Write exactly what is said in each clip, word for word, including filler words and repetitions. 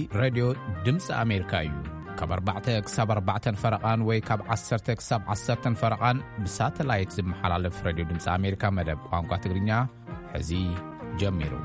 راديو دمس أمريكا يو كبربعتك سبربعتن فرقان وي كب عصرتك سب عصرتن فرقان بساتلايت زب محلالف راديو دمس أمريكا مدب وانقوى تقرينيا حزي جميرو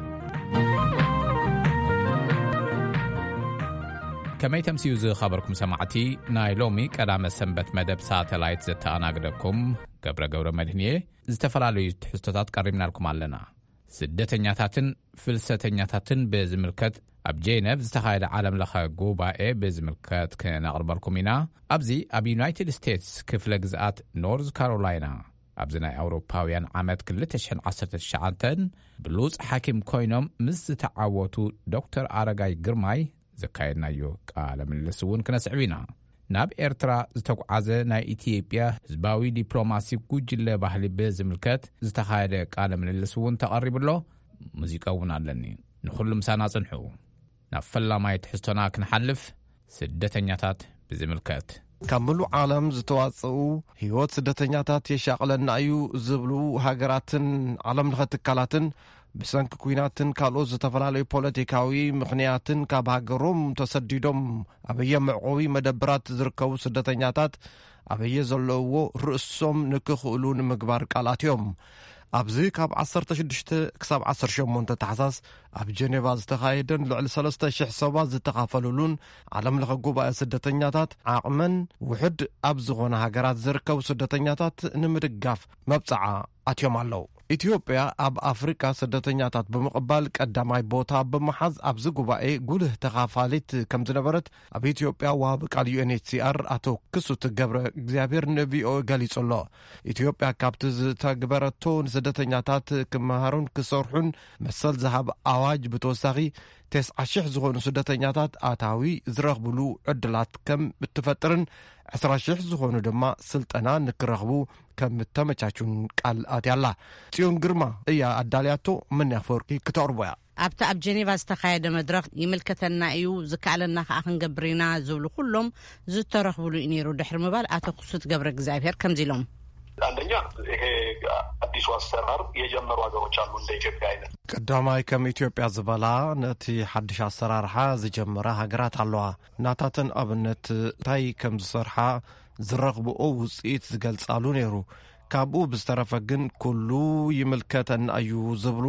كما يتمسيو زي خبركم سماعتي نايلومي كلام سنبت مدب ساتلايت زتا أناقدكم قبر قبر مدهنية زتفرالي تحستطات قريبنا لكم علينا سدتنياتاتن فلسطنياتاتن بزملكت أب جينيف زتخايد عالم لخا قوباء بزملكت كنقرب لكمينا أبزي أب يونايتد ستيتس كفل جزءات نورز كارولاينا أبزنا أوروباويان عامت كل تشحن عصرة الشعانتن بلوز حاكم كوينوم مز تعاوتو دكتور آرغاي جرماي زكايدنا يو قال من لسوون كنسعبينا ناب إرترا زتوقعزة نا إثيوبيا زباوي ديبلوماسي كوجل بحلي بزملكت زتخايد قال من لسوون تقرب له موسيقى ونعلني نخل مسانا صنحو نفلا ما يتحستنا كنحلف سدتنياتات بزملكت كملو عالم زتواصو هيوت سدتنياتات يشاقلنا أيو زبلو هاجراتن عالم لغتكالاتن بسنك كويناتن كالو زتفلالي بوليتيكاوي مخنياتن كابهاجروم تسديدوم أبي معقوي مدبرات زركو سدتنياتات أبي زلوو رؤسهم نكخولون مقبار كالاتيوم أبزي كاب عصر شدشت كساب عصر شمون تتحساس أب جنيفا زتخايدن لعل سلسة شح صوبات زتخافلولون عالم لغقوبة سدتنياتات عقمن وحد أبزغون هاقرات زركو سدتنياتات نمدقاف مبسعة أتيوم علو إثيوبيا أب أفريقيا سدتنياتات بمقبال قداماي بوتا بمحاز أبزي قوباء قوله تخافاليت كم زنبرت أب إثيوبيا وابق على يو إن إتش سي آر أتو كسو تقبر اكزيابير نبي أو قاليس الله إثيوبيا كابتز تقبرتون سدتنياتات كمهارون كسورحون مسل زهاب أواج بتوساغي تسعة شح زغون سدتنياتات آتاوي زرغبلو عدلات كم بتفترن عسرة شح زغون دما سلطنا نكرغبو كم تمچاچون قال آتي الله تيون قرما إيا أدالياتو من يخفوركي كتوربويا أبتا أب جنيفا استخايد مدرخ يملكتنا أيو زكالنا خاخن قبرينا زولو كلهم زترغبلو إنيرو دحر مبال آتو قصت قبرك زعفير كم زيلهم አንደኛ ይሄ አዲሱ አሰራር የጀመሩ ሀገሮች አሉ እንደ ኢትዮጵያ አይነት ቀዳማይ ከም ኢትዮጵያ ዝበላ ነቲ ሐድሽ አሰራርሓ ዝጀመረ ሀገራት ኣለዋ ናታተን ኣብነት ታይ ከም ዝሰርሓ ዝረኽብኦ ውፅኢት ዝገልጻሉ ነይሩ ካብኡ ብዝተረፈ ግን ኩሉ ይምልከተን እዩ ዝብሉ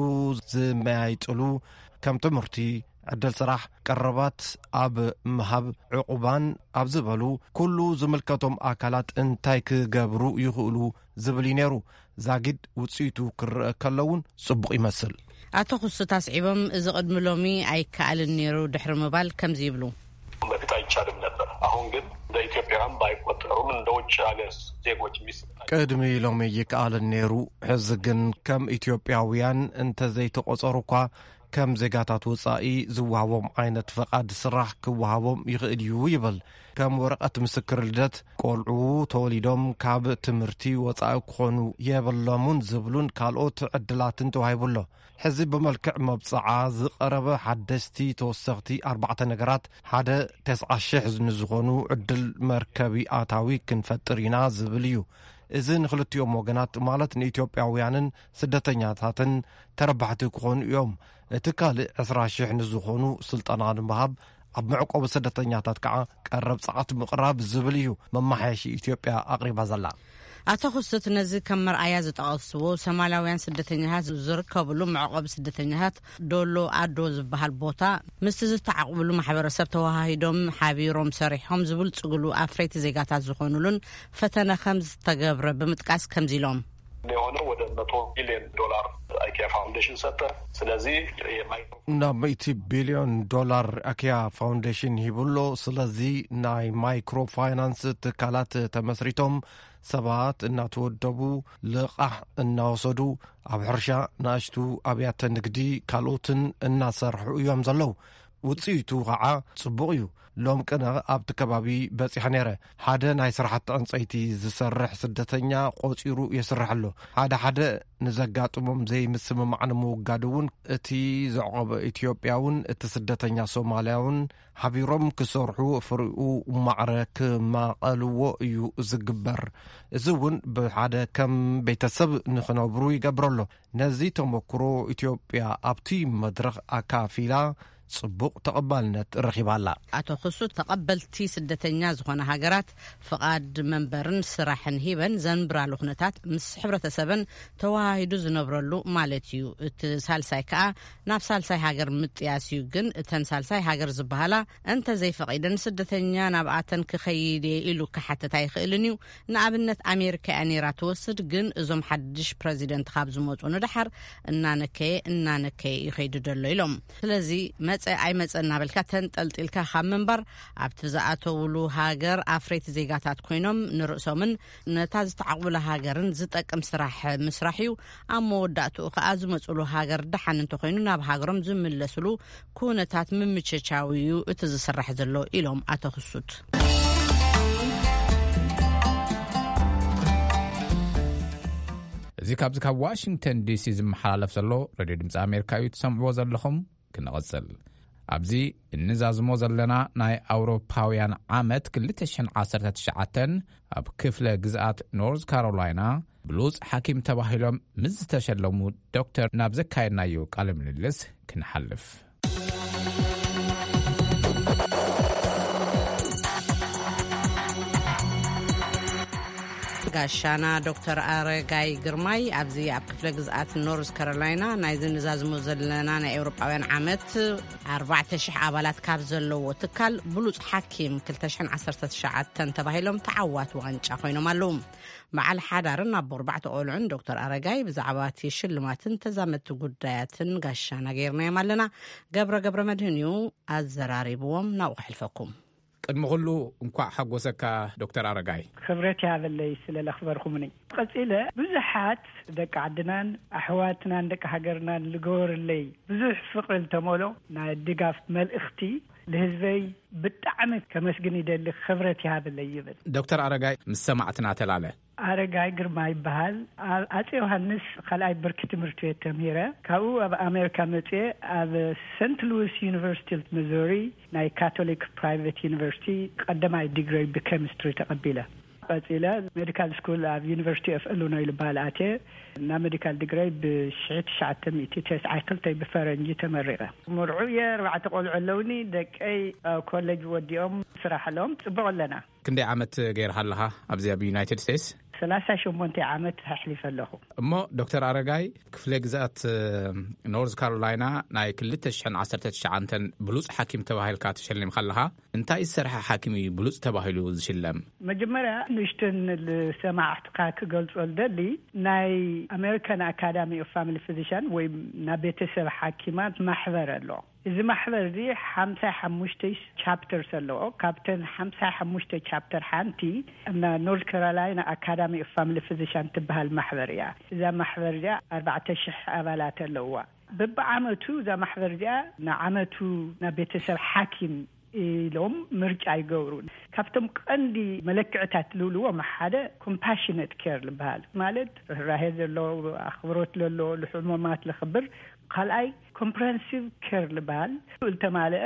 ዝመያይጥሉ ከም ትምህርቲ عدل صراح قربات اب مهب عقوبان اب زبلو كله زملكتهم اكلات انتايك غبرو يخلو زبلينيرو زاغد وصيتو كلون صبق يمثل اتو خصتاس عيبم اذا قدم لومي اي كال النيرو دحر مبال كم زيبلو በፊት አይቻልም ነበር አሁን ግን በኢትዮጵያም ባይቆጠሩም እንደውጭ ሀገር ዜጎች ሚስ ቀድሚ ሎሚ ይቃል النيሩ ህዝግን ከም ኢትዮጵያውያን እንተ ዘይተቆጸሩኳ كم زيغاتات وصائي زوهاوم عينت فقاد سراح كوهاوم يغئليو يبل كم ورقة مسكر لدت قولعو توليدوم كاب تمرتي وصائي كخونو يبلمون زبلون كالوت عدلاتن توهايبولو حزب بملكع مبصعا زقرب حدستي توسغتي أربعة نقرات حدا تسعة شحز نزغونو عدل مركبي آتاوي كنفترينا زبليو إذن خلط يوم وقنات مالت إثيوبياويانن سدتنياتاتن تربحتو كخون يوم تكال عسرا شح نزخونو سلطانان مهاب أب معقوب سدتنياتات كعا قرب ساعات مقرب زبليو ممحيشي إثيوبيا أقرب زلا أتخصت نزي كم مرأيا زتقصو سمالاويان سدتنيهات زركبلو معقوب سدتنيهات دولو أدوز بهالبوتا مستزل تعقبلو محبرسب توهايدوم حابيروم سريحهم زبل تقولو أفريت زيغاتات زخونولون فتنا خمس تقبر بمتقاس كم زيلوم لهونه ወደ መቶ ቢሊዮን ዶላር አኪያ ፋውንዴሽን ሰጠ ስለዚህ ናይንቲ ቢሊዮን ዶላር አኪያ ፋውንዴሽን ይብሎ ስለዚህ ናይ ማይክሮ ፋይናንስ ተካላት ተመስሪቶም ሰባት እናተወደቡ ልቃሕ እናወሰዱ ኣብ ሕርሻ ናሽቱ ኣብያተ ንግዲ ካልኦትን እናሰርሑ እዮም ዘለው ውፅኢቱ ከዓ ጽቡቕ እዩ ሎም ቀና ኣብቲ ከባቢ በፂሕ ነይረ ሓደ ናይ ስራሕቲ ዕንፀይቲ ዝሰርሕ ስደተኛ ቆፂሩ ይስርሐሎ ሓደ ሓደ ንዘጋጥሞም ዘይምስምማዕ ንምውጋድውን እቲ ዘዕቆበ ኢትዮጵያውን እቲ ስደተኛ ሶማልያውን ሓቢሮም ክሰርሑ ፍርኡ ማዕረክ ማቐልዎ እዩ ዝግበር እዚ እውን ብሓደ ከም ቤተሰብ ንኽነብሩ ይገብረሎ ነዚ ተመክሮ ኢትዮጵያ ኣብቲ መድረኽ ኣካፊላ ጽቡቕ ተቐባልነት ረኺባላ። አቶ ክሱት ተቐበልቲ ስደተኛ ዝኾነ ሃገራት ፍቓድ መንበርን ስራሕን ሂበን ዘንብራሉ ኩነታት ምስ ሕብረተሰብን ተዋሂዱ ዝነብረሉ ማለት እዩ። እቲ ሳልሳይ ከዓ ናብ ሳልሳይ ሃገር ምጥያስ እዩ። ግን እተን ሳልሳይ ሃገር ዝበሃላ እንተ ዘይፈቒደን ስደተኛ ናብ ኣተን ክኸይድ ኢሉ ክሓተት ኣይኽእልን እዩ። ንኣብነት ኣሜሪካ ኣኔራ ትወስድ። ግን እዞም ሓድሽ ፕሬዚደንት ካብ ዝመፁ ንድሓር እናነከየ እናነከየ ይኸይዱ ደሎ ኢሎም። ስለዚ መፀ ኣይ መፀ እናበልካ ተንጠልጢልካ ካብ ምንባር ኣብቲ ዝኣተውሉ ሃገር ኣፍሬት ዜጋታት ኮይኖም ንርእሶምን ነታ ዝተዓቕብላ ሃገርን ዝጠቅም ስራሕ ምስራሕ እዩ። ኣብ መወዳእትኡ ከዓ ዝመፅሉ ሃገር ድሓን እንተኮይኑ ናብ ሃገሮም ዝምለስሉ ኩነታት ምምችቻዊ እዩ እቲ ዝስራሕ ዘሎ ኢሎም ኣቶ ክሱት። እዚ ካብዚ ካብ ዋሽንግተን ዲሲ ዝመሓላለፍ ዘሎ ሬድዮ ድምፂ ኣሜሪካ እዩ ትሰምዕዎ ዘለኹም። ክንቐጽል ኣብዚ እንዛዝሞ ዘለና ናይ ኣውሮፓውያን ዓመት ክልተ ሽሕን ዓሰርተ ትሽዓተ ኣብ ክፍለ ግዝኣት ኖርዝ ካሮላይና ብሉፅ ሓኪም ተባሂሎም ምስ ዝተሸለሙ ዶክተር ናብ ዘካየድናዮ ቃለ ምልልስ ክንሓልፍ። ጋሻና ዶክተር ኣረጋይ ግርማይ ኣብዚ ኣብ ክፍለ ግዝኣት ኖርዝ ካሮላይና ናይ ዝንዛዝሙ ዘለና ናይ ኤውሮጳውያን ዓመት ኣርባዕተ ሽሕ ኣባላት ካብ ዘለዎ ትካል ብሉፅ ሓኪም ክልተ ሽሕን ዓሰርተ ትሽዓተ ተባሂሎም ተዓዋት ዋንጫ ኮይኖም ኣለዉ። መዓል ሓዳርን ኣብ ኣርባዕተ ቆልዑን ዶክተር ኣረጋይ ብዛዕባ እቲ ሽልማትን ተዛመድቲ ጉዳያትን ጋሻና ገይርናዮም ኣለና። ገብረ ገብረ መድህን እዩ ኣዘራሪብዎም። ናብኡ ክሕልፈኩም። ቅድሚ ኩሉ እንኳዕ ሓጎሰካ ዶክተር ኣረጋይ። ክብረት ያበለይ ስለ ለኽበርኩምኒ ቀፂለ ብዙሓት ደቂ ዓድናን ኣሕዋትናን ደቂ ሃገርናን ልገበርለይ ብዙሕ ፍቅሪ ተመሎ ናይ ድጋፍ መልእኽቲ ለህዝበይ ብጣዕሚ ከመስግን ይደሊ ክብረት ያበለይ ይብል ዶክተር ኣረጋይ ምስ ሰማዕትና ተላለ። ኣረጋይ ግርማ ይበሃል። ኣፄ ዮሐንስ ካልኣይ ብርኪ ትምህርቲ ቤት ተምሂረ ካብኡ ኣብ ኣሜሪካ መጽ ኣብ ሴንት ሉዊስ ዩኒቨርሲቲ ሚዙሪ ናይ ካቶሊክ ፕራይቬት ዩኒቨርሲቲ ቀዳማይ ዲግሪ ብኬሚስትሪ ተቐቢለ። ቀፂለ ሜዲካል ስኩል ኣብ ዩኒቨርሲቲ ኦፍ ኢሊኖይ ልባልኣቴ እና ሜዲካል ዲግሪ ብሽሕን ትስዓን ክልተ ብፈረንጂ ተመሪቀ። ምርዑ የርባዕተ ቆልዑ ኣለውኒ ደቀይ ኮሌጅ ወዲኦም ስራሕሎም ጽቡቕ ኣለና። ክንደይ ዓመት ገይርሃለኻ ኣብዚ ኣብ ዩናይትድ ስቴትስ? ሰላሳ ሸሞንተ ዓመት ሕሊፈ ኣለኹ እሞ ዶክተር ኣረጋይ ክፍለ ግዛት ኖርዝ ካሮላይና ናይ ክልተ ሽሕን ዓሰርተ ትሽዓተ ብሉፅ ሓኪም ተባሂልካ ተሸሊምካ ኣለኻ። እንታይ ዝሰርሐ ሓኪም እዩ ብሉፅ ተባሂሉ ዝሽለም? መጀመርያ ንሽትን ሰማዕትካ ክገልጾ ልደሊ ናይ ኣሜሪካን ኣካዳሚ ኦፍ ፋሚሊ ፊዚሽን ወይ ናይ ቤተሰብ ሓኪማት ማሕበር ኣሎ። እዚ ማሕበር እዚ ሓምሳ ሓሙሽተ ቻፕተርስ ኣለዎ። ካብተን ሓምሳ ሓሙሽተ ቻፕተር ሓንቲ እና ኖርዝ ካሮላይና አካዳሚ ኦፍ ፋሚሊ ፊዚሽን ትበሃል ማሕበር እያ። እዛ ማሕበር እዚኣ ኣርባዕተ ሽሕ ኣባላት ኣለዋ። በብዓመቱ እዛ ማሕበር እዚኣ ንዓመቱ ናይ ቤተሰብ ሓኪም ኢሎም ምርጫ ይገብሩን። ካብቶም ቀንዲ መለክዕታት ልብልዎም ሓደ ኮምፓሽኔት ኬር ልበሃል ማለት ርህራሄ ዘሎ ኣኽብሮት ዘሎ ልሕሙማት ልኽብር። ካልኣይ ኮምፕሬሄንሲቭ ኬር ልበሃል ልተማልአ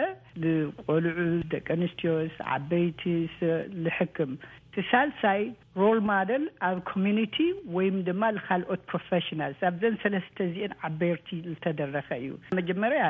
ልቆልዑ ደቂ ኣንስትዮስ ዓበይቲስ ልሕክም። ትሳልሳይ ሮል ማደል ኣብ ኮሚኒቲ ወይም ድማ ልካልኦት ፕሮፌሽናልስ ኣብዘን ሰለስተ ዚአን ዓበይቲ ልተደረኸ እዩ። መጀመርያ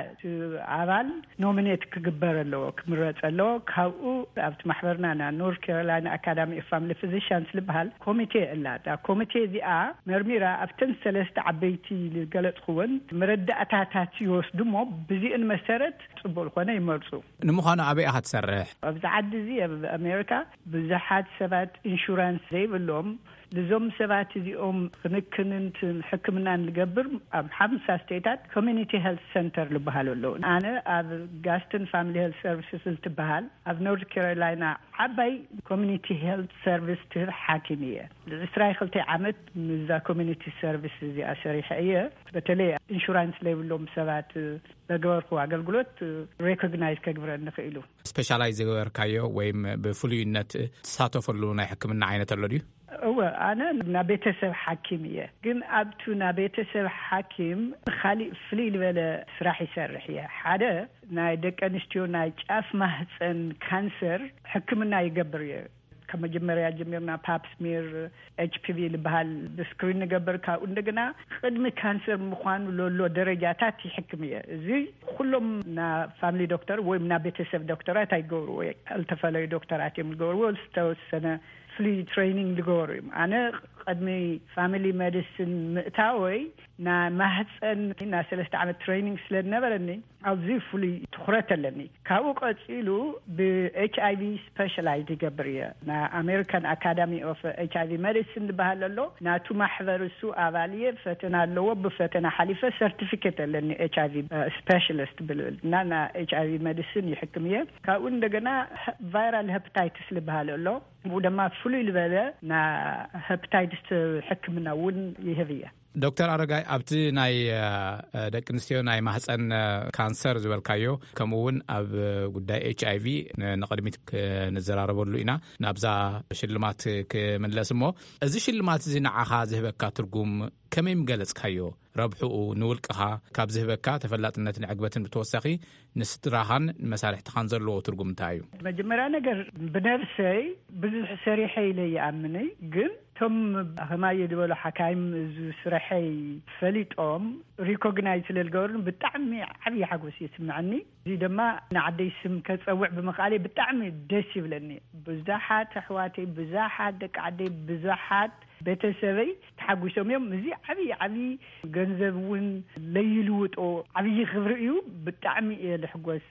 ኣባል ኖሚኔት ክግበር ኣለዎ ክምረፅ ኣለዎ። ካብኡ ኣብቲ ማሕበርና ና ኖርዝ ካሮላይና አካዳሚ ኦፍ ፋሚሊ ፊዚሽንስ ልበሃል ኮሚቴ ኣላት። ኮሚቴ እዚኣ መርሚራ ኣብተን ሰለስተ ዓበይቲ ልገለጽኩውን መረዳእታታት ይወስዱ ሞ ብዚአን መሰረት ጽቡቕ ዝኾነ ይመርጹ። ንምዃኑ ኣበይ ኢኻ ትሰርሕ? ኣብዚ ዓዲ እዚ ኣብ ኣሜሪካ ብዙሓት ሰባት ኢንሹራንስ ዘይብሎም ልዞም ሰባት እዚኦም ክንክንን ሕክምናን ልገብር ኣብ ሓምሳ ስቴታት ኮሚኒቲ ሄልት ሴንተር ልበሃል ኣለዉ። ኣነ ኣብ ጋስተን ፋሚሊ ሄልት ሰርቪስስ ልትበሃል ኣብ ኖርዝ ካሮላይና ዓባይ ኮሚኒቲ ሄልት ሰርቪስ ትህብ ሓኪም እየ። ዒስራን ክልተ ዓመት ምዛ ኮሚኒቲ ሰርቪስ እዚኣ ሰሪሐ እየ። በተለይ ኢንሹራንስ ዘይብሎም ሰባት ለገበርኩ አገልግሎት ሬኮግናይዝ ከግብረ ንኽእሉ። ስፔሻላይዝ ዝገበርካዮ ወይም ብፍሉይነት ተሳተፈሉ ናይ ሕክምና ዓይነት ኣሎ ድዩ? እወ ኣነ ናይ ቤተሰብ ሓኪም እየ። ግን ኣብቱ ናይ ቤተሰብ ሓኪም ካሊእ ፍልይ ዝበለ ስራሕ ይሰርሕ እየ። ሓደ ናይ ደቂ ኣንስትዮ ናይ ጫፍ ማህፀን ካንሰር ሕክምና ይገብር እየ። ከመጀመሪያ ጀምርና ፓፕስሚር ኤችፒቪ ልባል በስክሪን ገበርካ እንደገና ቅድመ ካንሰር ምዃኑ ሎሎ ደረጃታት ይሕክምየ እዚ ሁሉም ና ፋሚሊ ዶክተር ወይም ና ቤተሰብ ዶክተራት አይገብሩ ወይ አልተፈለዩ ዶክተራት የሚገብሩ ወልስተወሰነ ፍሊ ትሬኒንግ ልገብሩ አነ ቅድሚ ፋሚሊ ሜዲሲን ምእታወይ ና ማህፀን ና ሰለስተ ዓመት ትሬኒንግ ስለነበረኒ ኣብዚ ፍሊ ትኩረት ኣለኒ ካብኡ ቀፂሉ ብኤችአይቪ ስፔሻላይዝድ ይገብርየ ና አሜሪካን አካዳሚ ኦፍ ኤችአይቪ ሜዲሲን ልባሃል ኣሎ ናቱ ማሕበር እሱ ኣባልየ ፈተና ኣለዎ ብፈተና ሓሊፈ ሰርቲፊኬት ኣለኒ ኤችአይቪ ስፔሻሊስት ብልብል እና ና ኤችአይቪ ሜዲሲን ይሕክምየ ካብኡ እንደገና ቫይራል ሄፓታይትስ ልባሃል ኣሎ ወደማ ፍሊ ልበለ ና ሄፓታይትስ ሕክምና ውን ይህብየ ዶክተር አረጋይ ኣብቲ ናይ ደቂ ኣንስትዮ ናይ ማህፀን ካንሰር ዝበልካዮ ከምኡውን ኣብ ጉዳይ ኤችአይቪ ንቅድሚት ክንዘራረበሉ ኢና ናብዛ ሽልማት ክምለስ እሞ እዚ ሽልማት እዚ ንዓኻ ዝህበካ ትርጉም ከመይ ምገለጽካዮ ረብሑኡ ንውልቅኻ ካብ ዝህበካ ተፈላጥነትን ዕግበትን ብተወሳኺ ንስድራኻን መሳርሕትኻን ዘለዎ ትርጉም እንታይ እዩ? መጀመሪያ ነገር ብነፍሰይ ብዙሕ ሰሪሐ ኢለ ይኣምነይ ግን ቶም ህማየ ድበሎ ሓካይም ዝስረሐይ ፈሊጦም ሪኮግናይዝ ስለልገበሩን ብጣዕሚ ዓብይ ሓጎስ ይስምዓኒ እዚ ድማ ንዓደይ ስም ከፀውዕ ብምኽኣለ ብጣዕሚ ደስ ይብለኒ ብዙሓት ኣሕዋተይ ብዙሓት ደቂ ዓደይ ብዙሓት ቤተሰበይ ተሓጒሶም እዮም እዚ ዓብይ ዓብይ ገንዘብ ውን ለይልውጦ ዓብይ ክብሪ እዩ ብጣዕሚ እየ ልሕጎስ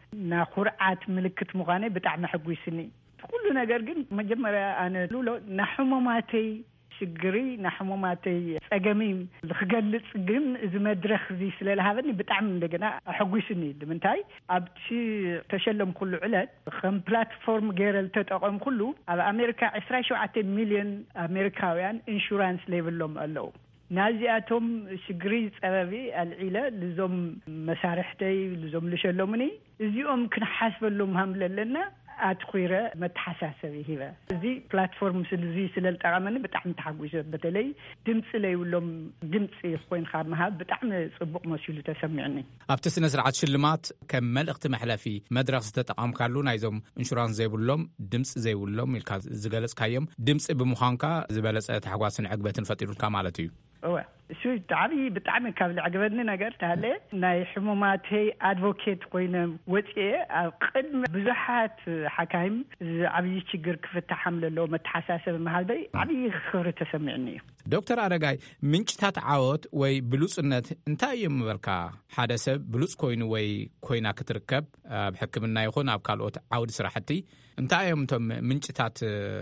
ና ኩርዓት ምልክት ምዃነ ብጣዕሚ ሕጉስኒ ኩሉ ነገር ግን መጀመሪያ ኣነ ሉሎ ናሕሞማተይ ሽግሪ ናሕሞማተይ ፀገሚ ልክገልጽ ግን እዚ መድረኽ እዚ ስለልሃበኒ ብጣዕሚ እንደገና ሕጉስኒ ንምንታይ ኣብቲ ተሸለም ኩሉ ዕለት ከም ፕላትፎርም ገይረ ተጠቐም ኩሉ ኣብ ኣሜሪካ عشرة وسبعة ሚሊዮን ኣሜሪካውያን ኢንሹራንስ ሌቭሎም ኣለው ናዚኣቶም ሽግሪ ፀበቢ ኣልዒለ ልዞም መሳርሕተይ ልዞም ልሸለሙኒ እዚኦም ክንሓስበሎም ሃምለለና ኣትኩረ መተሓሳሰብ ይሂበ እዚ ፕላትፎርም ስለዚ ስለልጠቐመኒ ብጣዕሚ ተሓጒሰ በተለይ ድምፂ ለይብሎም ድምፂ ኮይንካ ምሃብ ብጣዕሚ ፅቡቅ መሲሉ ተሰሚዕኒ ኣብቲ ስነ ስርዓት ሽልማት ከም መልእኽቲ መሕለፊ መድረኽ ዝተጠቐምካሉ ናይዞም ኢንሹራንስ ዘይብሎም ድምፂ ዘይብሎም ኢልካ ዝገለጽካዮም ድምፂ ብምዃንካ ዝበለፀ ተሓጓስን ዕግበትን ፈጢሩልካ ማለት እዩ እወ እሱ ብጣዕሚ ብጣዕሚ ካብ ልዕግበኒ ነገር ታለ ናይ ሕሙማተይ ኣድቮኬት ኮይነ ወፅየ ኣብ ቅድሚ ብዙሓት ሓካይም ዓብይ ችግር ክፍታሕ ሓምለሎ መተሓሳሰብ መሃልበይ ዓብይ ክብሪ ተሰሚዕኒ እዩ ዶክተር አረጋይ ምንጭታት ዓወት ወይ ብሉጽነት እንታይ እዮም ምበልካ ሓደ ሰብ ብሉጽ ኮይኑ ወይ ኮይና ክትርከብ ኣብ ሕክምና ይኹን ኣብ ካልኦት ዓውዲ ስራሕቲ እንታይ እዮም እቶም ምንጭታት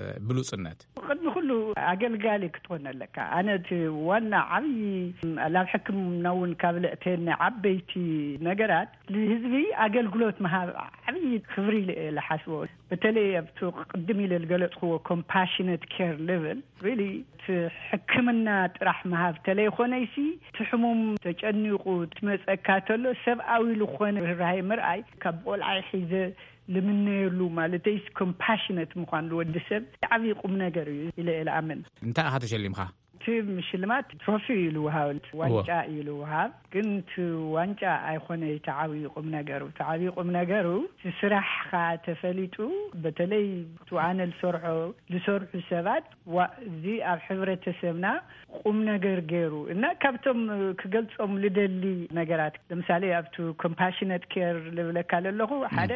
ብሉጽነት ቅድሚ ኩሉ ኣገልጋሊ ክትኮን ኣለካ ኣነት ዋና ዓብይ ላብ ሕክምና ውን ካብ ልእተን ዓበይቲ ነገራት ለህዝቢ ኣገልግሎት መሃብ ዓብይ ክብሪ ለሓስቦ በተለይ ኣብቲ ቅድም ኢለ ዝገለጽክዎ ኮምፓሽኔት ኬር ሌቭል ሪሊ ሕክምና ጥራሕ መሃብ ተለይኮነይሲ ትሕሙም ተጨኒቁ ትመፀካ ተሎ ሰብኣዊ ልኾነ ርህራሄ ምርኣይ ካብ ቆልዓይ ሒዘ ለምንየሉ ማለተይስ ኮምፓሽኔት ምዃን ልወዲ ሰብ ዓብይ ቁም ነገር እዩ ኢለ ኢለኣምን እንታይ ኢኻ ተሸሊምካ ቲ ሽልማት ትሮፊ ይልውሃብ ዋንጫ ይልውሃብ ግን ቲ ዋንጫ ኣይኮነ ተዓብይ ቁም ነገሩ ተዓብይ ቁም ነገሩ ስራሕካ ተፈሊጡ በተለይ ቱኣነ ልሰርሖ ልሰርሑ ሰባት እዚ ኣብ ሕብረተሰብና ቁም ነገር ገይሩ እና ካብቶም ክገልጾም ልደሊ ነገራት ለምሳሌ ኣብቱ ኮምፓሽኔት ኬር ልብለካ ለለኹ ሓደ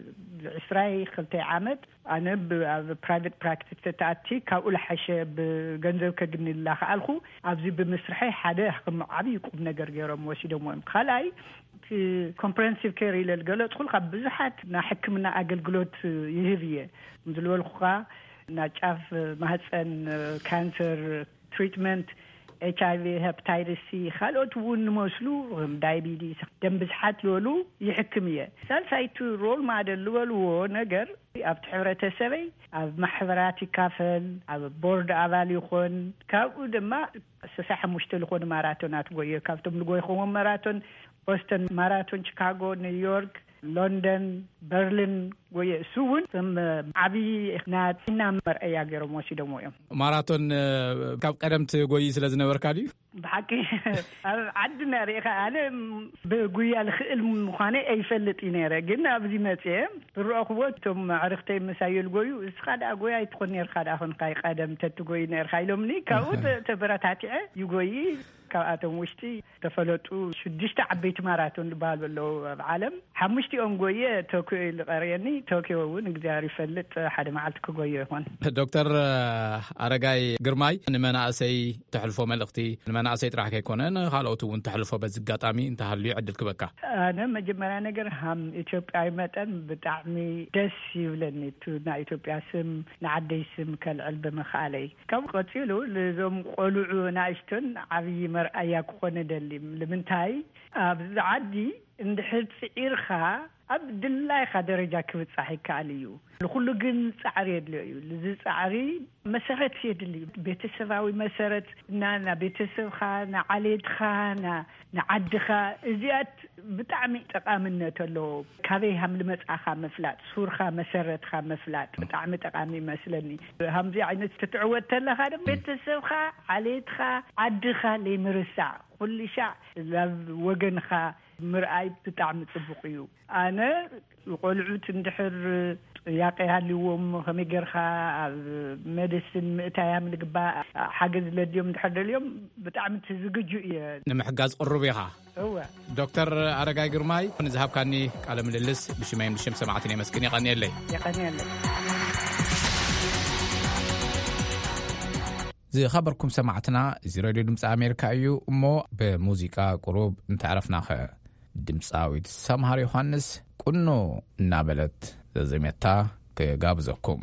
عشرة ዓመት ኣነ ኣብ ፕራይቬት ፕራክቲስ ተኣቲ ካብኡ ልሓሸ ብገንዘብ ከግንላ خالخ ኣብዚ ብምስርሐ ሓደ ዓብይ ቁም ነገር ገይሮም ወሲዶም ካልኣይ ኮምፕሬሄንሲቭ ኬር ኢለ ዝገለጽ ኩል ካብ ብዙሓት ና ሕክምና ኣገልግሎት ይህብየ ምዝልበልኩኻ ና ጫፍ ማህፀን ካንሰር ትሪትመንት ኤችአይቪ ሄፓታይተስ ሲ ካልኦት ውን መስሉ ዳያቢቲስ ደም ብዝሓት ለሉ ይሕክምየ ሳልሳይቱ ሮል ማደል ልበልዎ ነገር ኣብ ሕብረተሰበይ ኣብ ማሕበራት ይካፈል ኣብ ቦርድ ኣባል ይኾን ካብኡ ድማ ሰሳሕ ሙሽተ ልኾን ማራቶናት ጎየ ካብቶም ልጎይ ኾም ማራቶን ቦስተን ማራቶን ቺካጎ ኒውዮርክ لندن برلين ويسون ثم عبي نات نمر اياغيرو موشي دمويم ماراثون كاب قدمت غوي سلازنبركادي بحكي عدنا ريخا انا بغويا الخيل مخاني اي فلط ينيره قلنا ابدي متي بروخوتم عرفتي مسايل غويو اسخاد اغويا يتخون يرخاد اخون قاي قدم تتغوي نير خايلومني كاو تبراتاتي يغوي كاواتم وشتي تفلطو شدشت عبيت ماراثون بالو بعالم حمشتي ام غويه توكيو القريني توكيو ون غزاري فلط حد معلت كغويه هون دكتور ارغاي غرماي نمناسي تحلفو ملختي نمناسي طرح كيكونن خالوتو ون تحلفو بزغاطامي انت هلي عدل كبكا انا مجمرا نجر هم اثيوبيا متن بتعمي دس يبلني تو نا اثيوبيا سم نعدي سم كالعلب مخالي كم قتلو لزم قلعو ناشتن عبي مرأيا كون دلي لمنتاي ابعدي اندحت سعيرخا عبد الله خدرجا كبصحي كاليو لكل جن صعري يدليو لذي صعري مسرت يدلي بيتسباوي مسرت نانا بيتسبخا نعليد خانا نعدخا ازيات بتعمي تقامنته له كابي هم لمصاخا مفلات سورخا مسرتخا مفلات بتعمي تقامي مسلني همزي عينت تتعود لها بيتسبخا عليدخا عدخا لمرسع كل شيء وجنخا مرأي بتعمل تبقيو أنا قلعت اندحر ياقي هاليوم خميجرخا ميديسن مئتايام القباء حاجز لليوم اندحر اليوم بتعمل تزقجو إيه نمحجاز قربيها هو دكتور أرغاي غرماي نذهب كاني على مللس بشمايم الشمس سمعتني مسكني قني لي يقني لي زي خبركم سمعتنا زي راديو دمص أمريكا أيو مو بموسيقى قروب نتعرفنا خ دمصاويت سمهار يوحنس كنو نابلت زميتا كغابزكم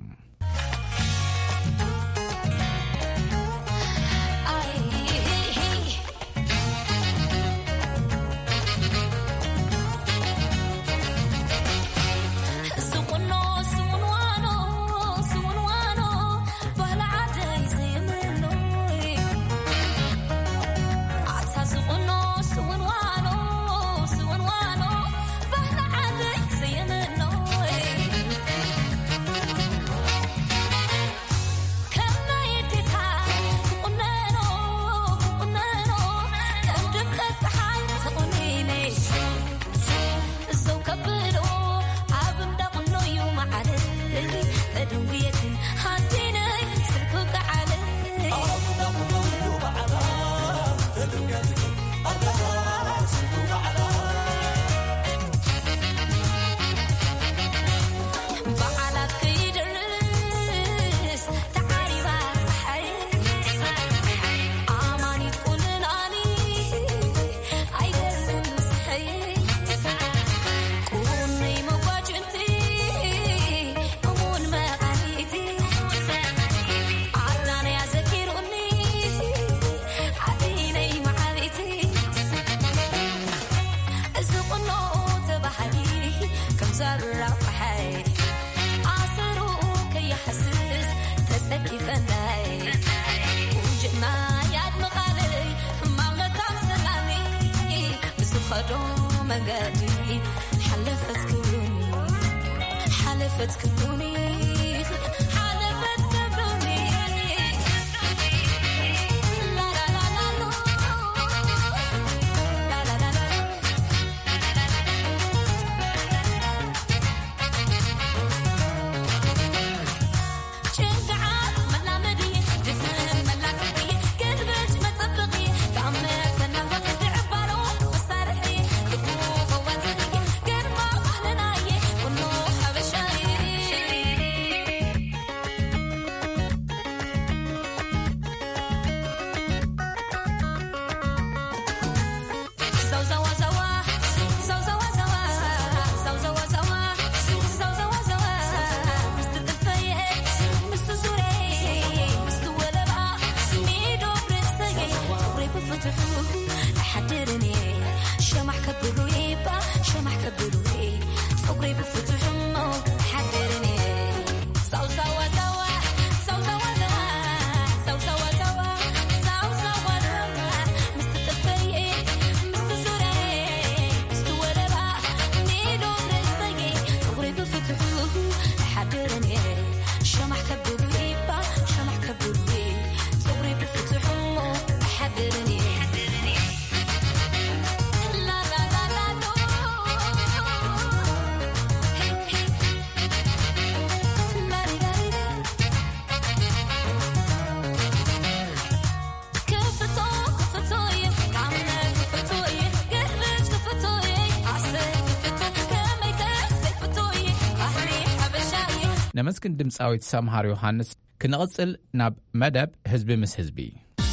نمسكن دمصاويت سمهار يوحنس كنقصل ناب مدب حزب مس حزبي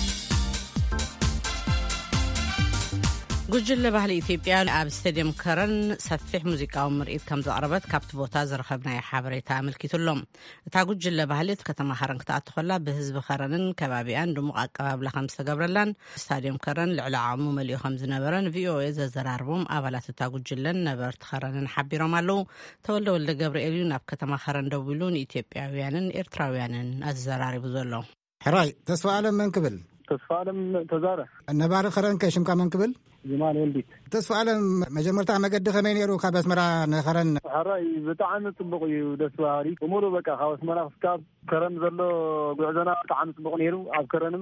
ጉጅለ ባህሊ ኢትዮጵያ ኣብ ስታዲየም ከረን ሰፊሕ ሙዚቃዊ ምርኢት ከም ዘቕረበት ካብቲ ቦታ ዝረኸብናዮ ሓበሬታ ኣመልኪቱሎም። እታ ጉጅለ ባህሊ ከተማ ከረን ክትኣቱ ከላ ብህዝቢ ከረንን ከባቢኣን ድሙቕ ኣቀባብላ ከም ዝተገብረላን ስታዲየም ከረን ልዕሊ ዓቕሙ መሊኡ ከም ዝነበረን ቪኦኤ ዘዘራርቦም ኣባላት እታ ጉጅለን ነበርቲ ከረንን ሓቢሮም ኣለው። ተወልደ ወልደ ገብርኤል ናብ ከተማ ከረን ደው ኢሉ ንኢትዮጵያውያንን ኤርትራውያንን ኣዘራሪቡ ዘሎ። ሕራይ ተስፋ ዓለም መንክብል ተስፋ ዓለም ተዛረ ነባሪ ከረን ከሽምካ መንክብል جمال ولديت تسفى على مجمرتها مقد خمين يرو خابس مرا نخرن حراي بتعن تبقي دسواري امورو بقى خاوس مرا فكاب كرن زلو غعزنا تعن تبقي يرو اب كرنم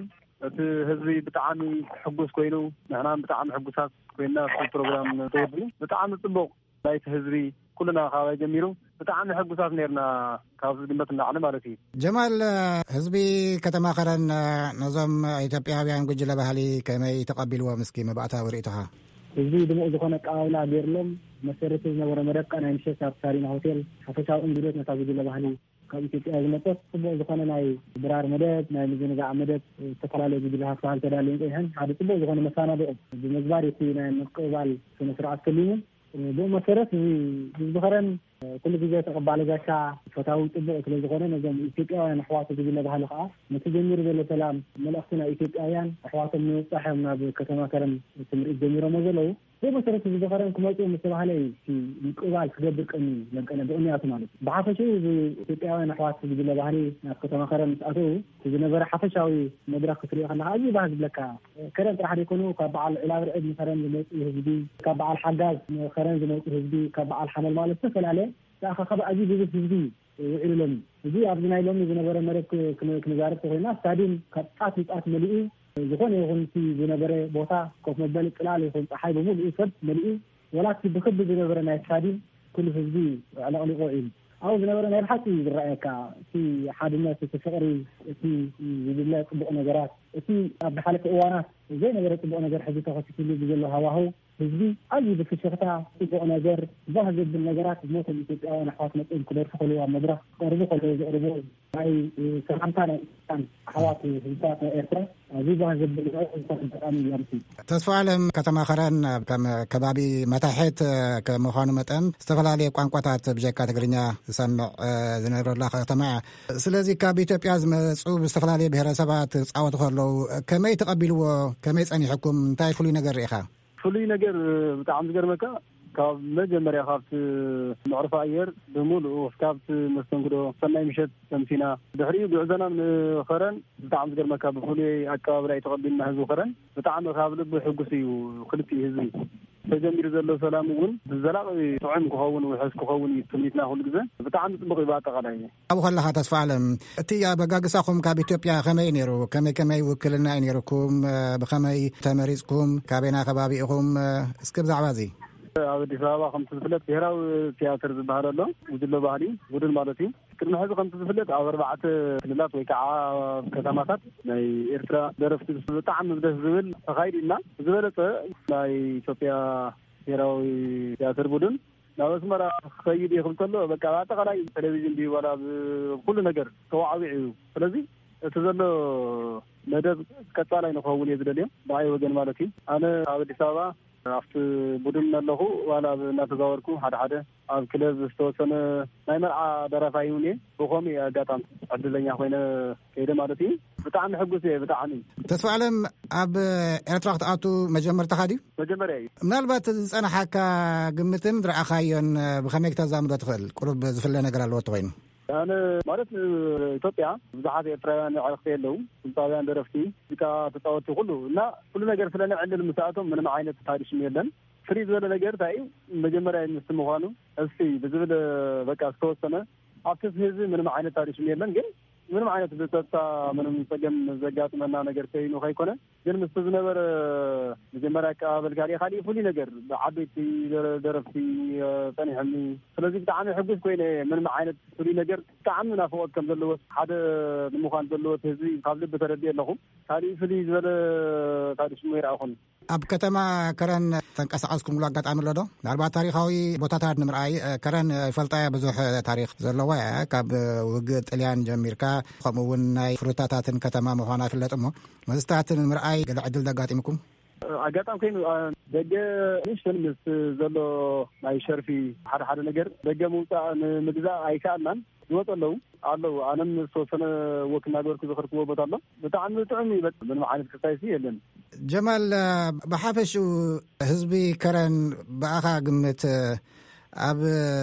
هزبي بتعامي حقوس كوينو نحنا بتعامي حقوسات كوينا في البروجرام توبي بتعامي تبق لايت هزبي كلنا خاوي جميرو بتعامي حقوسات نيرنا كاوس قمتنا على مالتي جمال هزبي كتما خرن نظام ኢትዮጵያውያን ጉጅለ ባህሊ ከመይ ተቀቢልዎ ምስኪ መባእታ ወሪእተها ህዝቢ ድሞ ዝኾነ ቃውላ ገርሎም መሰረተ ዝነበረ መደቃ ናይ ምሸት ኣብ ሳሪና ሆቴል ሓፈሻዊ እንግዶት ነታ ጉጅለ ባህሊ ካብ ኢትዮጵያ ዝመጡት ጽቡቕ ዝኾነ ናይ ብራር መደብ ናይ ምዝንጋዕ መደብ ዝተፈላለዩ ጉጅለታት ባህል ተዳልዩ ይህን ሓደ ጽቡቕ ዝኾነ መሳናድኦ ብምግባር እቲ ናይ ምቅባል ስነ ስርዓት ከልዩ ብኡ መሰረት ህዝቢ ከረን كل جزء تقبل جاشا فتاوي تبقى كل زخانة نظام إثيوبيا نحوات جزيلة بحال خاص نتجمير بالسلام ملأختنا إثيوبيا نحوات من صاحبنا بكتما كرم تمر الجميرة مزلوا هو مثلا في زخارة كم يوم مثلا عليه في مقبل خدبك أني لم أنا بأني أسمعه بعرف شيء إثيوبيا نحوات جزيلة بحال كتما كرم أتو جزيلة برا حفشاوي مدرك كتير خلنا أجي بعد لك كرم راح يكونوا كبع العلاج الأدم كرم زميل هزبي كبع الحجاز كرم زميل هزبي كبع الحمل مال تفصل عليه تأخذ خبر أجيب يجيب هزبي إلهم هزبي أبناء لهم يجنبرة مرك كنزارة هنا استادين كتات متأت ملئي يكون يكون في جنبرة بوتا كوف مبالغ كلال يكون حي بمول يصب ملئي ولكن بخد جنبرة ناستادين كل هزبي على أولي قائل أو جنبرة نرحتي بالرأيك في حد الناس تفكري في بالله تبقى نجارات في بحالة أوانات زي نجارة تبقى نجار حديثة خاصة اللي بيجله هواهو هزبي أجيب في الشرطة تبقى نجار ظهر بالنجارات موت اللي تبقى نحوات متقل كبير فخلوا مدرة قربوا خلوا قربوا أي سلامتنا حواتي هزبات إيرترا أجيب ظهر بالنجارات تسفى علم كتما خران كبابي متاحت كمخانو متن استغل عليه قوانقواتات بجيكات غرينيا سمع زنبر الله كتما سلازي كابي إثيوبيا مصعوب استغل عليه بهرسبات صعوت خلو كما يتقبلوا كما يسأني حكم انتاي فلي نجر إخا فلي نجر بتاعم زجر مكا كاب مجمر يا خافت معرفة أير بمول وفكابت مستنقرو سناي مشت تمسينا بحري بعزنا من خرن بتاعم زجر مكا بفلي أكاب رأي تقبلنا هزو خرن بتاعم خابل بحقسي وخلتي هزي تجمير زلو سلام ون الزلاق طعم كهون وحس كهون يتميتنا هول جزء بتاعم تبغي بقى تقاليه أبو خلها تسفعلم تيا بقاقساكم كاب إثيوبيا خمي نيرو كمي كمي وكلنا نيروكم بخمي تماريزكم كابينا خبابيكم اسكب زعبازي أودي سبعة خمسة فلت هراو تياتر بحر الله وجلو بحري ودل مالتي كنا هذا خمسة فلت أو أربعة فلات ويكعة كتامات ناي إرترا درفت طعم بدس زبل غير إلا زبلة ناي إثيوبيا هراو تياتر بدن لو اسمه خيدي خمسة الله بكرات قراي تلفزيون دي ولا كل نجار توعوي فلذي تزلو ندب كتالي نخوون يزدليم باي وجن مالتي أنا أودي سبعة عفت بدون له ولا نتزاوركم هذا هذا أب كلاب استوسنا نايمر درافايوني بقومي قطعم عدلني خوينا كيدا مالتي بتاعم حقوسي بتاعني تسوى علم أب إرتراخت أتو مجمر تخادي مجمر أي من البات أنا حكا قمتن درع خاين بخميك تزام دخل قرب زفلنا قرا الوطوين أنا مرت إثيوبيا بزحات إيرتراويان علاقتي لهم إيرتراويان درفتي بكا تطاوتي كله لا كل نجار فلنا عند المساعدهم من معاينة تاريخ ميلان فريد ولا نجار تاعي مجمرة المستمعانو أسي بزبل بكا ستة سنة أكتب هذي من معاينة تاريخ ميلان جن من معاينة بتوتا من مسجم زجات من نجار تاعي نخاي كنا جن مستزنبر مجمرة كابلغاري خالي فلي نجار عبيتي درفتي ثاني همي فلازم تعامل حقوق كوينة من معاينة فلي نجار تعاملنا فوق كم دلوت هذا المخان دلوت هذي قبل بتردي لهم تاريخ فلي زبل تاريخ مير أخون ኣብ ከተማ ከረን ተንቀሳቀስኩም ሉ ኣጋጣሚ ኣሎ ዶ? ምናልባት ታሪካዊ ቦታታት ንምርኣይ ከረን ይፈልጣያ ብዙሕ ታሪክ ዘለዋ እያ ካብ ውግእ ጣልያን ጀሚርካ ከምኡ እውን ናይ ፍሩታታትን ከተማ ምዃና ይፍለጥ እሞ መስተታትን ንምርኣይ ገለ ዕድል ዘጋጢምኩም? ኣጋጣሚ ኮይኑ ደገ ንሽን ምስ ዘሎ ናይ ሸርፊ ሓደ ሓደ ነገር ደገ ምውፃእ ንምግዛእ ኣይከኣልናን ዝወፅ ኣለዉ ኣለዉ ኣነም ዝተወሰነ ወክ እናገበርኩ ዝኸርክዎ ቦታ ኣሎ ብጣዕሚ ጥዑም ይበጥ ምንም ዓይነት ክስታይሲ የለን። ጀማል ብሓፈሽኡ ህዝቢ ከረን ብኣኻ ግምት ኣብ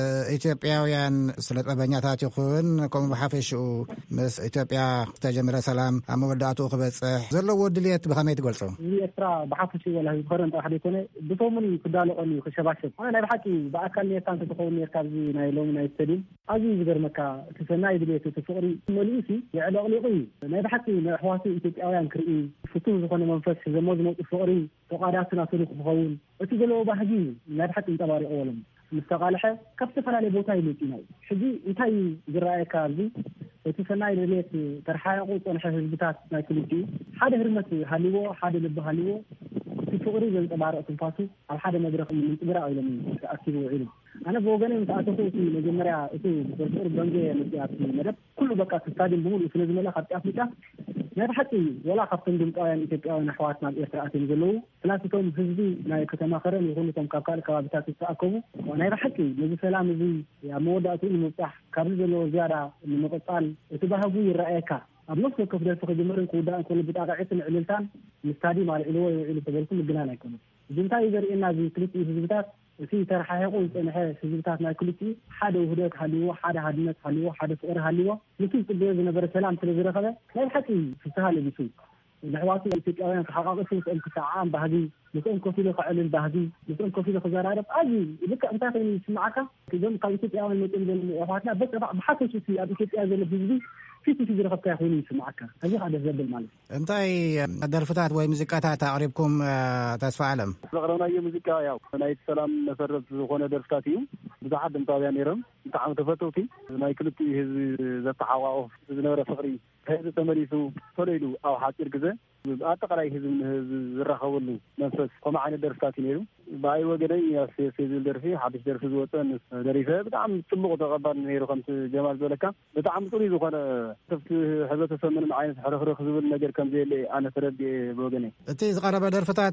ኢትዮጵያውያን ስለ ጠበኛታት ይኹን ከምኡ ብሓፈሽኡ ምስ ኢትዮጵያ ዝተጀመረ ሰላም ኣብ መወዳእቱ ክበፅሕ ዘለዎ ድልየት ብኸመይ ትገልጾ? እዚ ኤርትራ ብሓፈሽኡ ወላ ህዝቢ ከረን ጠሓደ ይኮነ ብቶምን ክዳለቆን እዩ ክሸባሸብ ኣነ ናይ ብሓቂ ብኣካል ኔርካ እንተትኸውን ኔርካ ኣብዚ ናይ ሎሚ ናይ ስተዲም ኣዝዩ ዝገርመካ እቲ ሰናይ ድልየት እቲ ፍቕሪ መሊኡ ሲ ይዕለቕሊቑ እዩ። ናይ ብሓቂ ንኣሕዋቱ ኢትዮጵያውያን ክርኢ ፍቱህ ዝኾነ መንፈስ ዘሞ ዝመፁ ፍቕሪ ተቋዳትን ኣተሉ ክኸውን እቲ ዘለዎ ባህጊ ናይ ብሓቂ እንጠባሪቑ ምስተቃልሐ ካብ ዝተፈላለየ ቦታ ይመጪና ሕጂ እንታይ ዝረኣየካ ኣብዚ እቲ ሰናይ ድልየት ተርሓያቑ ፀንሐ ህዝብታት ናይ ክልቲኡ ሓደ ህርመት ሃሊዎ ሓደ ልቢ ሃሊዎ እቲ ፍቕሪ ዘንፀባርቕ ትንፋሱ ኣብ ሓደ መድረክ ምንፅብራቕ ኢሎም ተኣኪቡ ውዒሉ ኣነ ብወገነ ምተኣተኹ እቲ መጀመርያ እቲ ብርፅር በንጌ መፅኣት መደብ ኩሉ በቃ ስታድም ብምሉእ ስለ ዝመላ ካብ ጫፍ ንጫፍ ናይ ብሓቂ ወላ ካብቶም ድምፃውያን ኢትዮጵያውያን ኣሕዋትና ኣብ ኤርትራ ኣትዮም ዘለዉ ፍላስቶም ህዝቢ ናይ ከተማ ከረን ይኹኑቶም ካብ ካልእ ከባቢታት ዝተኣከቡ ናይ ብሓቂ ነዚ ሰላም እዚ ኣብ መወዳእትኡ ንምብፃሕ ካብዚ ዘለዎ ዝያዳ ንምቕፃል እቲ ባህጉ ይረኣየካ ኣብ ነፍሲ ወከፍ ደርፊ ክጅምርን ክውዳእን ኮኑ ብጣቃዒትን ዕልልታን ምስታዲም ኣልዒልዎ ይውዒሉ ተበልኩ ምግናን ኣይኮኑ እዚ እንታይ እዩ ዘርእየና እዚ ክልቲኡ ህዝብታት እቲ ተረሓሒቑ ዝፀንሐ ህዝብታት ናይ ክልቲኡ ሓደ ውህደት ሃሊዎ ሓደ ሃድነት ሃሊዎ ሓደ ፍቕሪ ሃሊዎ ንሱ ፅበዮ ዝነበረ ሰላም ስለ ዝረኸበ ናይ ብሓቂ ፍስሃ ለቢሱ ንኣሕዋቱ ኢትዮጵያውያን ክሓቃቅፉ ምስኦም ክሰዓዓም ባህጊ ምስኦም ኮፍ ኢሉ ክዕልል ባህጊ ምስኦም ኮፍ ኢሉ ክዘራረብ ኣዝዩ ልክዕ እንታይ ኮይኑ ይስማዓካ እዞም ካብ ኢትዮጵያውያን መፅኦም ዘለዉ ኣሕዋትና በ ብሓፈሽ እቲ ኣብ ኢትዮጵያ ዘሎ ህዝቢ ፊት ፊት ዝረኸብካ ይኮኑ ይስማዓካ እዚ ሓደ ዘብል ማለት እንታይ ደርፍታት ወይ ሙዚቃታት ኣቕሪብኩም ተስፋ ዓለም? ዘቕረብናዮ ሙዚቃ ያው ናይ ሰላም መሰረት ዝኾነ ደርፍታት እዩ። ብዙሓት ድምፃውያን ነይሮም ብጣዕሚ ተፈተውቲ ናይ ክልቲኡ ህዝቢ ዘተሓቋቑፍ ዝነበረ ፍቕሪ ህዝቢ ተመሊሱ ቶሎ ኢሉ ኣብ ሓፂር ግዜ ኣጠቃላይ ህዝቢ ንህዝቢ ዝራኸበሉ መንፈስ ከምኡ ዓይነት ደርፍታት እዩ ነይሩ። ብኣይ ወገነይ ዝብል ደርፊ ሓድሽ ደርፊ ዝወፀን ደሪፈ ብጣዕሚ ፅቡቕ ተቐባሊ ነይሩ። ከምቲ ጀማል ዝበለካ ብጣዕሚ ፅሩይ ዝኾነ ክፍቲ ሕብረተሰብ ምንም ዓይነት ሕርኽርኽ ዝብል ነገር ከም ዘየለ ኣነ ተረዲአ ብወገነይ። እቲ ዝቐረበ ደርፍታት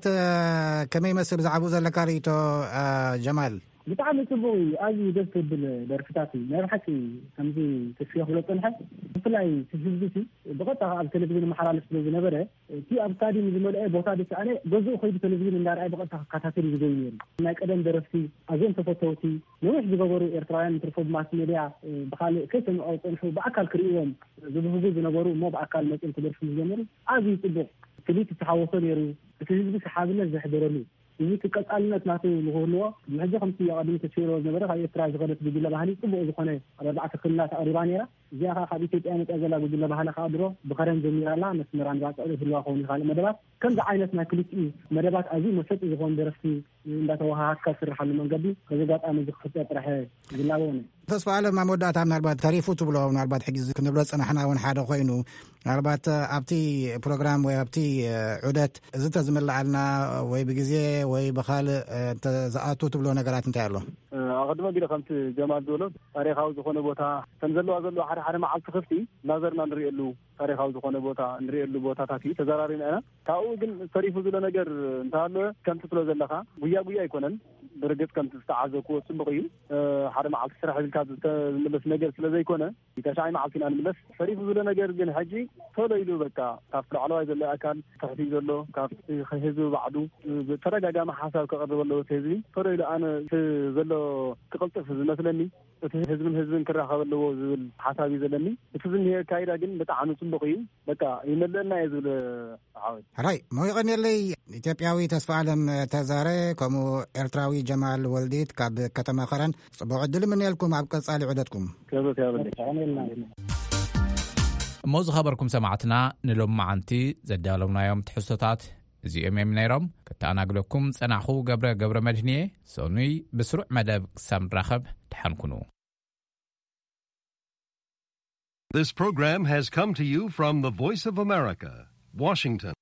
ከመይ መስል ዝዓብኡ ዘለካ ርእቶ ጀማል? ብጣዕሚ ፅቡቅ እዩ ኣዝዩ ደስ ዝብል ደርፍታት እዩ ናይ ብሓቂ ከምዚ ተስፊ ክብሎ ፀንሐ ብፍላይ ህዝቢ ሲ ብቐጥታ ኣብ ቴሌቭዥን መሓላለፍ ስለ ዝነበረ እቲ ኣብ ስታዲየም ዝመልአ ቦታ ደስ ኣነ ገዝኡ ከይዱ ቴሌቭዥን እንዳርኣየ ብቐጥታ ክከታተል ዝገዩ ነይሩ። ናይ ቀደም ደረፍቲ ኣዝዮም ተፈተውቲ ነዊሕ ዝገበሩ ኤርትራውያን ትርፎ ብማስ ሜድያ ብካልእ ከይሰምዐ ፀንሑ ብኣካል ክርእዎም ዝብህጉ ዝነበሩ እሞ ብኣካል መፅኦም ክደርፉ ዝጀመሩ ኣዝዩ ፅቡቅ ክሊት ዝተሓወሶ ነይሩ። እቲ ህዝቢ ሰሓብነት ዘሕደረሉ እዚ ቀጻልነት ናቱ ንኽህልዎ ሕጂ ከምቲ ኣቐዲሙ ተሽሮ ዝነበረ ካብ ኤርትራ ዝኸደት ጉጅለ ባህሊ ፅቡቅ ዝኾነ ኣብ ኣርባዕተ ክልላት ኣቕሪባ ነይራ። እዚኣ ኸ ካብ ኢትዮጵያ መፅኣ ዘላ ጉጅለ ባህሊ ከዓ ድሮ ብኸረን ጀሚራላ መስመራን ባፅዕዶ ህልዋ ከውን ካልእ መደባት ከምዚ ዓይነት ናይ ክልቲኡ መደባት ኣዝዩ መሰጢ ዝኾኑ ደረፍቲ እንዳተዋሃሃድካ ዝስርሓሉ መንገዲ ከዚ ኣጋጣሚ እዚ ክፍጠር ጥራሕ ዝላበው ነ ተስፋ ዓለም ኣብ መወዳእታ ምናልባት ተሪፉ ትብሎ ምናልባት ሕጂ ክንብሎ ፀናሕና እውን ሓደ ኮይኑ ምናልባት ኣብቲ ፕሮግራም ወይ ኣብቲ ዑደት እዚ ተዝምላዓልና ወይ ብግዜ ወይ ብካልእ ዝኣቱ ትብሎ ነገራት እንታይ ኣሎ? ኣቐድሞ ጊዜ ከምቲ ጀማል ዝበሎ ታሪካዊ ዝኾነ ቦታ ከም ዘለዋ ዘሎ ሓደ ሓደ መዓልቲ ክፍቲ እናዘርና ንሪእየሉ ታሪካዊ ዝኾነ ቦታ ንሪእየሉ ቦታታት እዩ ተዘራሪና ኢና። ካብኡ ግን ተሪፉ ዘሎ ነገር እንተሃለወ ከምቲ ትብሎ ዘለካ ጉያ ጉያ ኣይኮነን ብርግፅ ከምቲ ዝተዓዘብክዎ ፅቡቅ እዩ። ሓደ መዓልቲ ስራሕ ኢልካ ዝምለስ ነገር ስለዘይኮነ ተሻዓይ መዓልቲ ኢና ንምለስ ተሪፉ ዘሎ ነገር ግን ሕጂ ቶሎ ኢሉ በቃ ካብቲ ላዕለዋይ ዘሎ ኣካል ትሕቲ ዘሎ ካብቲ ህዝቢ ባዕዱ ተረጋጋሚ ሓሳብ ከቐርብ ኣለዎ እቲ ህዝቢ ቶሎ ኢሉ ኣነ ዘሎ ክቕልጥፍ ዝመስለኒ እቲ ህዝብን ህዝብን ክራኸብ ኣለዎ ዝብል ሓሳብ እዩ ዘለኒ። እቲ ዝኒሄ ካይዳ ግን ብጣዕሚ ፅቡቅ እዩ በቃ ይመለአና እየ ዝብል ሓወይ ሕራይ መዊቐኒለይ ኢትዮጵያዊ ተስፋ ዓለም ተዛረ ከምኡ ኤርትራዊ ጀማል ወልዲት ካብ ከተማ ኸረን ፅቡቅ ዕድል ምንኤልኩም ኣብ ቀጻሊ ዑደትኩም ከበት ያበለ እሞ ዝኸበርኩም ሰማዕትና ንሎም መዓንቲ ዘዳለውናዮም ትሕዝቶታት እዚኦም እዮም ነይሮም። ከተኣናግደኩም ፀናኹ ገብረ ገብረ መድህንየ ሰኑይ ብስሩዕ መደብ ክሳብ ንራኸብ ድሓንኩኑ። This program has come to you from the Voice of America, Washington.